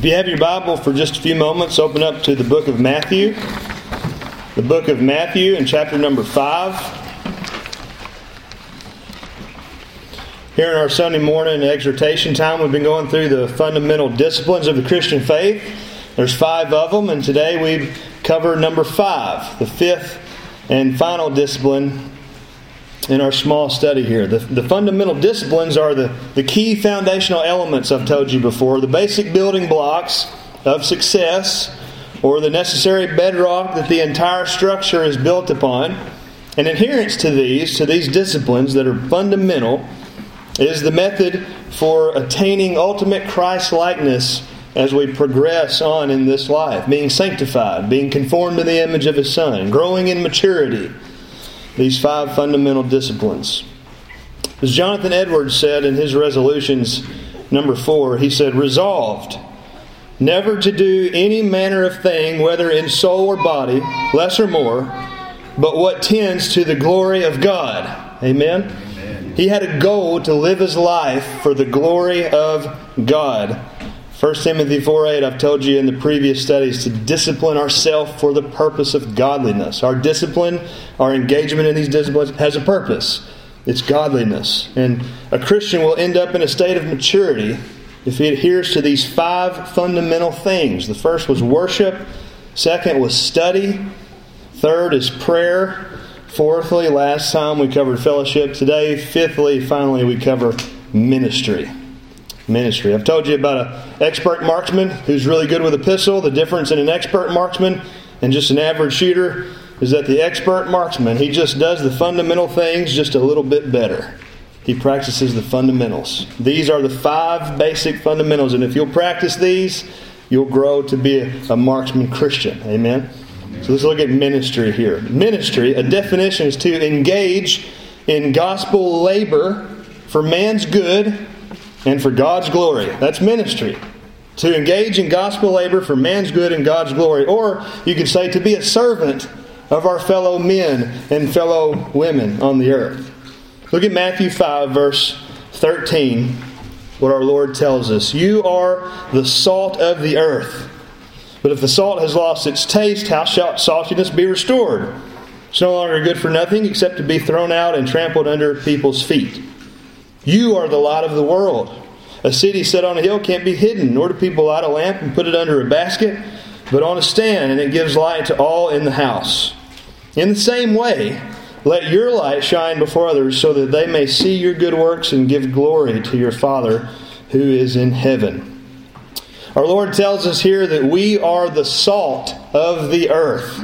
you have your Bible for just a few moments, open up to the book of Matthew. The book of Matthew in chapter number 5. Here in our Sunday morning exhortation time, we've been going through the fundamental disciplines of the Christian faith. There's 5 of them, and today we cover number 5, the 5th and final discipline in our small study here. The fundamental disciplines are the key foundational elements I've told you before, the basic building blocks of success, or the necessary bedrock that the entire structure is built upon. And adherence to these disciplines that are fundamental is the method for attaining ultimate Christ-likeness as we progress on in this life, being sanctified, being conformed to the image of His Son, growing in maturity. These 5 fundamental disciplines. As Jonathan Edwards said in his resolutions, number 4, he said, "Resolved never to do any manner of thing, whether in soul or body, less or more, but what tends to the glory of God." Amen? He had a goal to live his life for the glory of God. 1 Timothy 4:8, I've told you in the previous studies, to discipline ourselves for the purpose of godliness. Our discipline, our engagement in these disciplines has a purpose. It's godliness. And a Christian will end up in a state of maturity if he adheres to these 5 fundamental things. The first was worship. Second was study. Third is prayer. Fourthly, last time we covered fellowship. Today, fifthly, finally, we cover ministry. Ministry. I've told you about an expert marksman who's really good with a pistol. The difference in an expert marksman and just an average shooter is that the expert marksman, he just does the fundamental things just a little bit better. He practices the fundamentals. These are the 5 basic fundamentals, and if you'll practice these, you'll grow to be a marksman Christian. Amen? So let's look at ministry here. Ministry, a definition is to engage in gospel labor for man's good and for God's glory. That's ministry. To engage in gospel labor for man's good and God's glory. Or you could say to be a servant of our fellow men and fellow women on the earth. Look at Matthew 5, verse 13, what our Lord tells us. "You are the salt of the earth. But if the salt has lost its taste, how shall saltiness be restored? It's no longer good for nothing except to be thrown out and trampled under people's feet. You are the light of the world. A city set on a hill can't be hidden, nor do people light a lamp and put it under a basket, but on a stand, and it gives light to all in the house. In the same way, let your light shine before others, so that they may see your good works and give glory to your Father who is in heaven." Our Lord tells us here that we are the salt of the earth.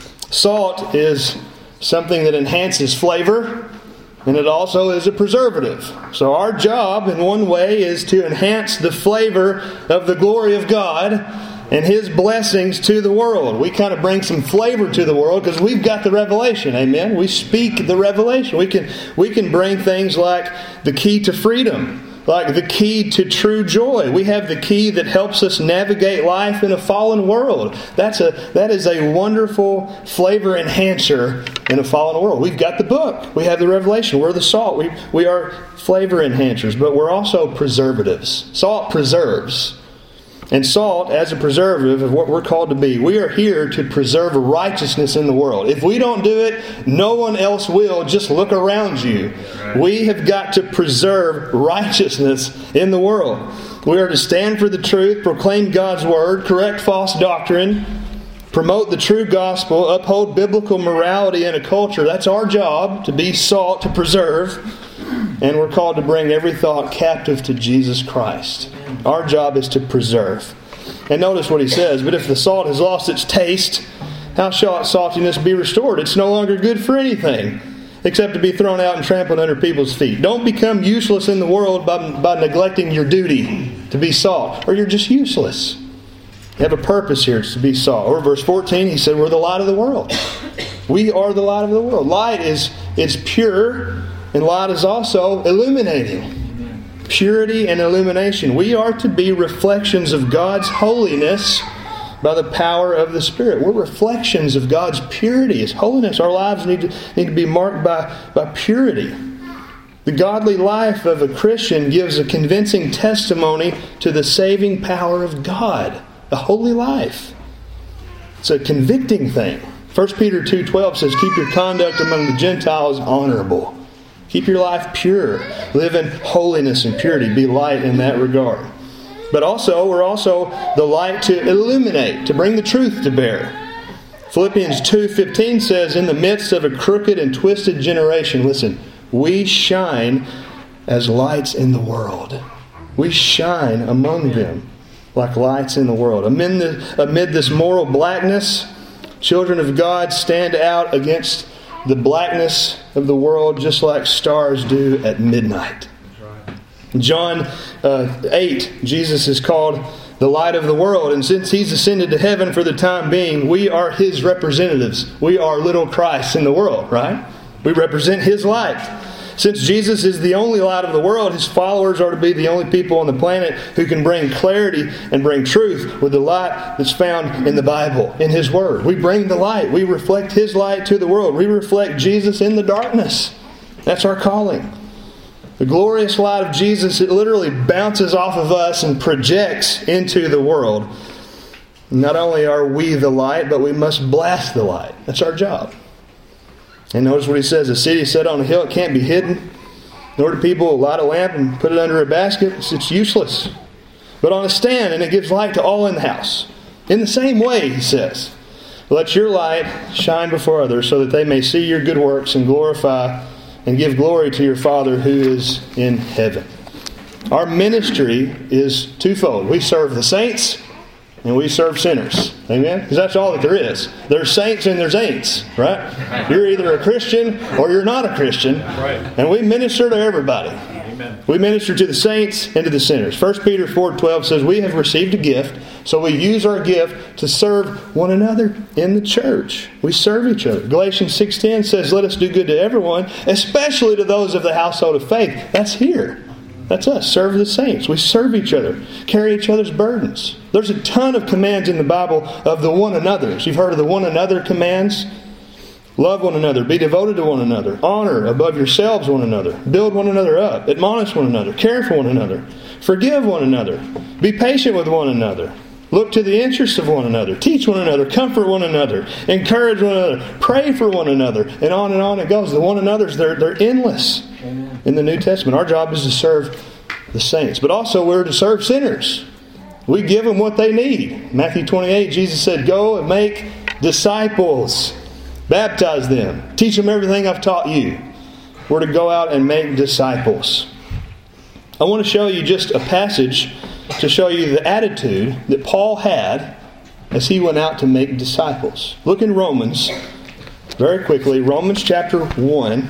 Salt is something that enhances flavor, and it also is a preservative. So our job, in one way, is to enhance the flavor of the glory of God and His blessings to the world. We kind of bring some flavor to the world because we've got the revelation. Amen? We speak the revelation. We can bring things like the key to freedom, like the key to true joy. We have the key that helps us navigate life in a fallen world. That is a wonderful flavor enhancer in a fallen world. We've got the book. We have the revelation. We're the salt. We are flavor enhancers, but we're also preservatives. Salt preserves. And salt, as a preservative of what we're called to be, we are here to preserve righteousness in the world. If we don't do it, no one else will. Just look around you. We have got to preserve righteousness in the world. We are to stand for the truth, proclaim God's word, correct false doctrine, promote the true gospel, uphold biblical morality in a culture. That's our job, to be salt, to preserve. And we're called to bring every thought captive to Jesus Christ. Our job is to preserve. And notice what he says, "But if the salt has lost its taste, how shall its saltiness be restored? It's no longer good for anything, except to be thrown out and trampled under people's feet." Don't become useless in the world by neglecting your duty to be salt, or you're just useless. You have a purpose here, it's to be salt. Or verse 14, he said, "We're the light of the world." We are the light of the world. Light is pure, and light is also illuminating. Purity and illumination. We are to be reflections of God's holiness by the power of the Spirit. We're reflections of God's purity, His holiness. Our lives need to be marked by purity. The godly life of a Christian gives a convincing testimony to the saving power of God. A holy life. It's a convicting thing. 1 Peter 2:12 says, keep your conduct among the Gentiles honorable. Keep your life pure. Live in holiness and purity. Be light in that regard. But also, we're also the light to illuminate, to bring the truth to bear. Philippians 2:15 says, in the midst of a crooked and twisted generation, listen, we shine as lights in the world. We shine among them like lights in the world. Amid this moral blackness, children of God stand out against the blackness of the world just like stars do at midnight. John 8, Jesus is called the light of the world. And since He's ascended to heaven for the time being, we are His representatives. We are little Christ in the world, right? We represent His light. Since Jesus is the only light of the world, His followers are to be the only people on the planet who can bring clarity and bring truth with the light that's found in the Bible, in His Word. We bring the light. We reflect His light to the world. We reflect Jesus in the darkness. That's our calling. The glorious light of Jesus, it literally bounces off of us and projects into the world. Not only are we the light, but we must blast the light. That's our job. And notice what he says, a city set on a hill, it can't be hidden. Nor do people light a lamp and put it under a basket. It's useless. But on a stand, and it gives light to all in the house. In the same way, he says, let your light shine before others so that they may see your good works and glorify and give glory to your Father who is in heaven. Our ministry is twofold. We serve the saints and we serve sinners. Amen? Because that's all that there is. There's saints and there's ain'ts, right? You're either a Christian or you're not a Christian. And we minister to everybody. Amen. We minister to the saints and to the sinners. 1 Peter 4:12 says, we have received a gift, so we use our gift to serve one another in the church. We serve each other. Galatians 6:10 says, let us do good to everyone, especially to those of the household of faith. That's here. That's us. Serve the saints. We serve each other. Carry each other's burdens. There's a ton of commands in the Bible of the one another's. You've heard of the one another commands? Love one another. Be devoted to one another. Honor above yourselves one another. Build one another up. Admonish one another. Care for one another. Forgive one another. Be patient with one another. Look to the interests of one another. Teach one another. Comfort one another. Encourage one another. Pray for one another. And on it goes. The one another's, they're endless. Amen. In the New Testament. Our job is to serve the saints. But also we're to serve sinners. We give them what they need. Matthew 28, Jesus said, go and make disciples. Baptize them. Teach them everything I've taught you. We're to go out and make disciples. I want to show you just a passage to show you the attitude that Paul had as he went out to make disciples. Look in Romans, very quickly. Romans chapter 1.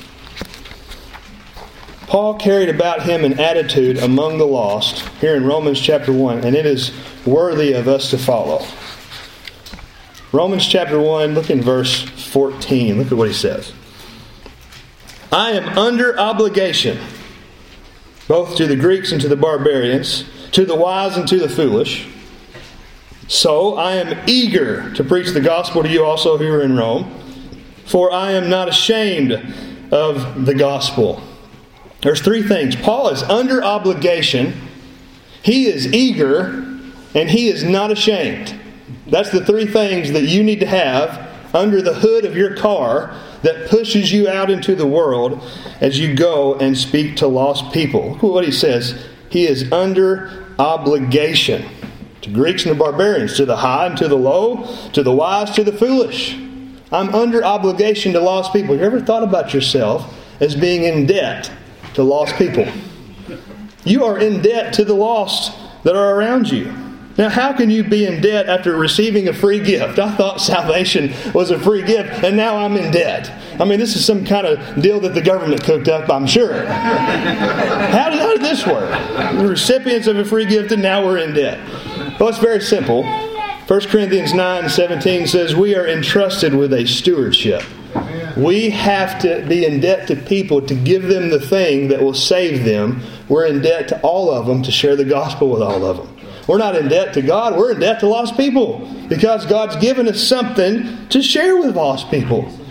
Paul carried about him an attitude among the lost here in Romans chapter 1, and it is worthy of us to follow. Romans chapter 1, look in verse 14. Look at what he says. I am under obligation, both to the Greeks and to the barbarians, to the wise and to the foolish. So I am eager to preach the gospel to you also who are in Rome, for I am not ashamed of the gospel. There's three things. Paul is under obligation, he is eager, and he is not ashamed. That's the three things that you need to have under the hood of your car that pushes you out into the world as you go and speak to lost people. Look at what he says. He is under obligation to Greeks and the barbarians, to the high and to the low, to the wise, to the foolish. I'm under obligation to lost people. You ever thought about yourself as being in debt to lost people? You are in debt to the lost that are around you. Now, how can you be in debt after receiving a free gift? I thought salvation was a free gift, and now I'm in debt. I mean, this is some kind of deal that the government cooked up, I'm sure. How did this work? We're recipients of a free gift, and now we're in debt. Well, it's very simple. 1 Corinthians 9:17 says, we are entrusted with a stewardship. We have to be in debt to people to give them the thing that will save them. We're in debt to all of them to share the gospel with all of them. We're not in debt to God. We're in debt to lost people because God's given us something to share with lost people.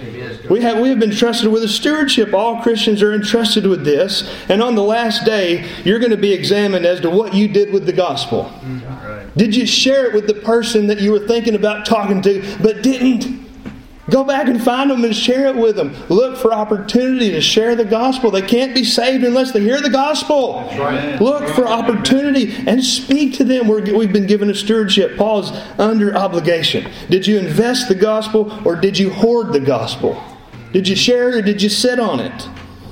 We have been trusted with a stewardship. All Christians are entrusted with this. And on the last day, you're going to be examined as to what you did with the gospel. Did you share it with the person that you were thinking about talking to but didn't? Go back and find them and share it with them. Look for opportunity to share the gospel. They can't be saved unless they hear the gospel. Right. Look for opportunity and speak to them. We've been given a stewardship. Paul's under obligation. Did you invest the gospel or did you hoard the gospel? Did you share it or did you sit on it?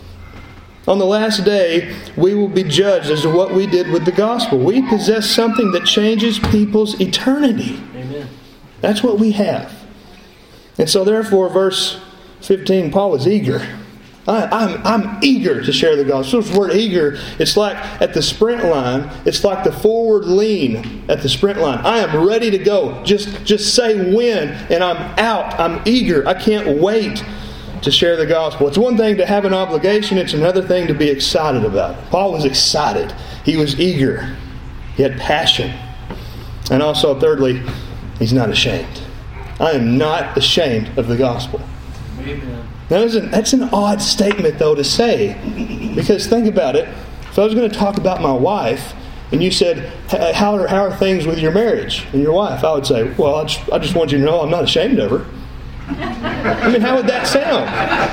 On the last day, we will be judged as to what we did with the gospel. We possess something that changes people's eternity. Amen. That's what we have. And so therefore, verse 15, Paul is eager. I'm eager to share the gospel. So this word eager, it's like at the sprint line, it's like the forward lean at the sprint line. I am ready to go. Just say when, and I'm out. I'm eager. I can't wait to share the gospel. It's one thing to have an obligation. It's another thing to be excited about it. Paul was excited. He was eager. He had passion. And also, thirdly, he's not ashamed. I am not ashamed of the gospel. Amen. Now, that's an odd statement, though, to say. Because think about it. If I was going to talk about my wife, and you said, how are things with your marriage and your wife? I would say, well, I just want you to know I'm not ashamed of her. I mean, how would that sound?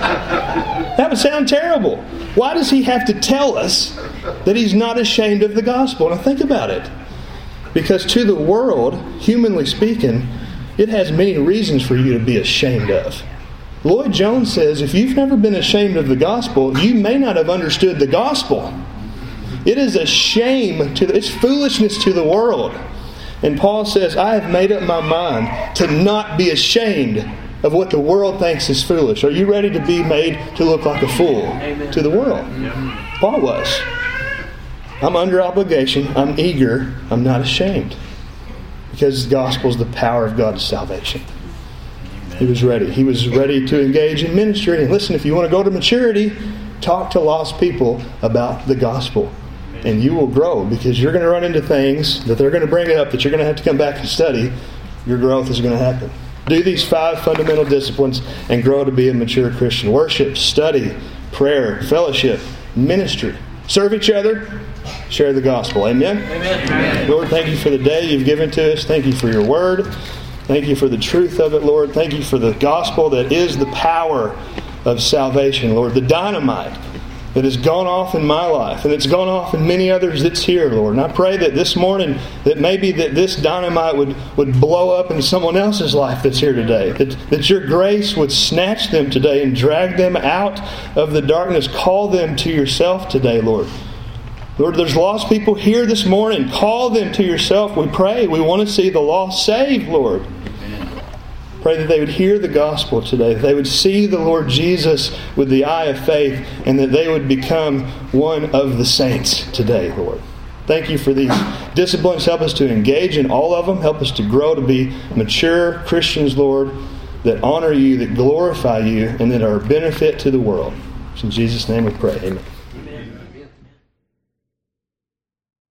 That would sound terrible. Why does he have to tell us that he's not ashamed of the gospel? Now, think about it. Because to the world, humanly speaking, it has many reasons for you to be ashamed of. Lloyd Jones says, if you've never been ashamed of the gospel, you may not have understood the gospel. It is a shame it's foolishness to the world. And Paul says, I have made up my mind to not be ashamed of what the world thinks is foolish. Are you ready to be made to look like a fool to the world? Yeah. Paul was. I'm under obligation. I'm eager. I'm not ashamed. Because the gospel is the power of God's salvation. He was ready. He was ready to engage in ministry. And listen, if you want to go to maturity, talk to lost people about the gospel. And you will grow because you're going to run into things that they're going to bring up that you're going to have to come back and study. Your growth is going to happen. Do these 5 fundamental disciplines and grow to be a mature Christian. Worship, study, prayer, fellowship, ministry. Serve each other. Share the gospel. Amen? Amen? Lord, thank you for the day you've given to us. Thank you for your word. Thank you for the truth of it, Lord. Thank you for the gospel that is the power of salvation, Lord. The dynamite that has gone off in my life, and it's gone off in many others that's here, Lord. And I pray that this morning, that maybe that this dynamite would blow up in someone else's life that's here today. That your grace would snatch them today and drag them out of the darkness. Call them to yourself today, Lord. Lord, there's lost people here this morning. Call them to yourself, we pray. We want to see the lost saved, Lord. Amen. Pray that they would hear the gospel today, that they would see the Lord Jesus with the eye of faith, and that they would become one of the saints today, Lord. Thank you for these disciplines. Help us to engage in all of them. Help us to grow to be mature Christians, Lord, that honor you, that glorify you, and that are a benefit to the world. In Jesus' name we pray. Amen.